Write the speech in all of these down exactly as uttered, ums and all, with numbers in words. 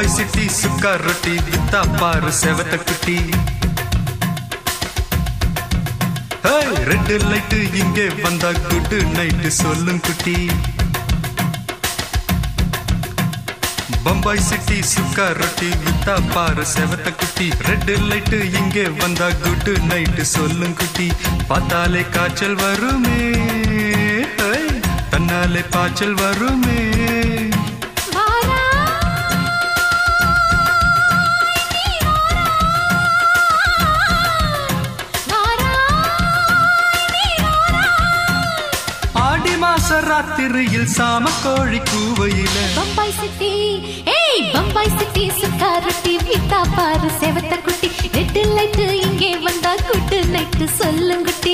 Bombay city சுக்கா ரொட்டி வித்தா பாரு செவத்த குட்டி. ரெட் லைட்டு இங்கே வந்தா குட் நைட்டு சொல்லும் குட்டி. பம்பாய் சிட்டி சுக்கா ரொட்டி வித்தா பாரு செவத்த குட்டி. ரெட் லைட்டு இங்கே வந்தா குட் நைட்டு சொல்லும் குட்டி. பார்த்தாலே காய்ச்சல் வருமே, தன்னாலே பாய்ச்சல் வருமே. ராத்திரியில் சாம கோழி கூவையில பம்பாய் சிட்டி, ஏய் பம்பாய் சிட்டி சுக்கா ரொட்டி வித்தா பாரு செவத்த குட்டி. ரெட் லைட் இங்கே வந்தா குட் நைட் சொல்லும் குட்டி.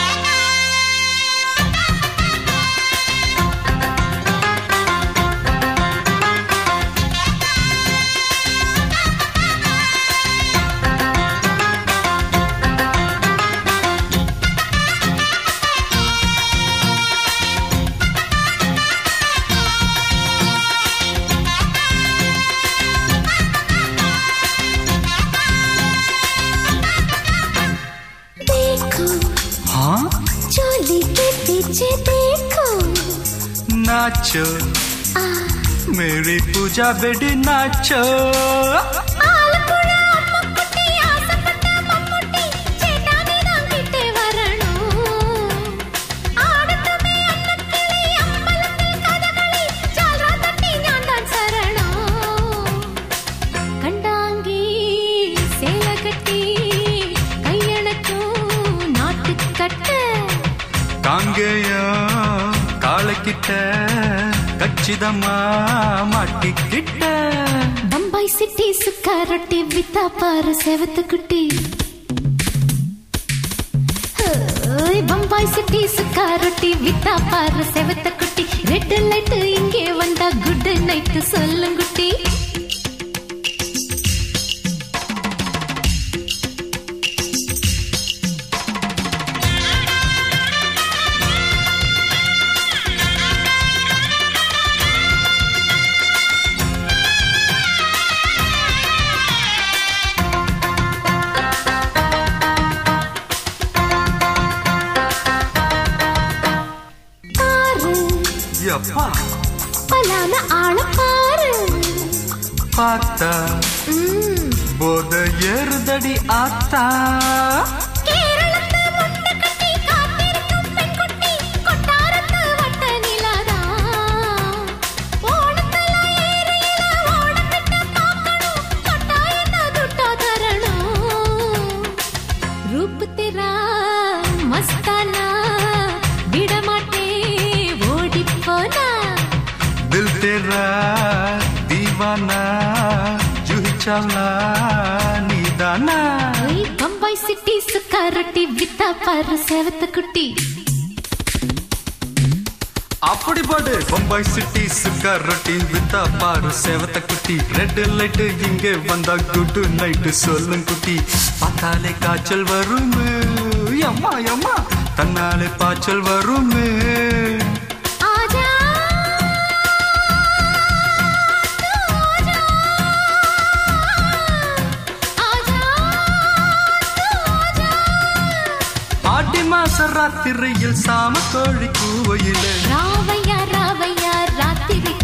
नाचो मेरी पूजा बेटी नाचो. கச்சிதமா மாட்டிக்கிட்ட பம்பாய் சிட்டி சுக்கா ரொட்டி வித்தா பாரு செவத்த குட்டி. பம்பாய் சிட்டி சுக்கா ரொட்டி வித்தா பாரு செவத்த குட்டி. ரெட் லைட் இங்கே வந்தா குட் நைட் சொல்லும் குட்டி. பலான ஆள பாரு பார்த்தா போத ஏறுதடி ஆத்தா. கேரளத்து முட்டை கட்டி காத்திருக்கும் பெண் குட்டி கொட்டாரத்து வட்ட நிலாதா. ஓணத்துல ஏரியில ஓடப்பிட்ட பார்க்கணும் கொட்டாயத்த துட்டா தரணும். ரூப் தெரா மஸ்தானா விடமாட்டே ஓடி போனா. दिल तेरा दीवाना जूही चावला नीदाना. बम्बई सिटी सुक्का रोटी वित्ता पारू सेवत कुटी. அப்படி பாடு பம்பாய் சிட்டி சுக்கா ரொட்டி வித்தா பாரு செவத்த குட்டி. ரெட் லைட் இங்கே வந்தா குட் நைட் சொல்லும் குட்டி. பார்த்தாலே காய்ச்சல் வருமே, அம்மா அம்மா தன்னாலே பாய்ச்சல் வருமே. ராத்திரியில் சாம கோழி கூவையில ராவையா ராவையா ராத்திரி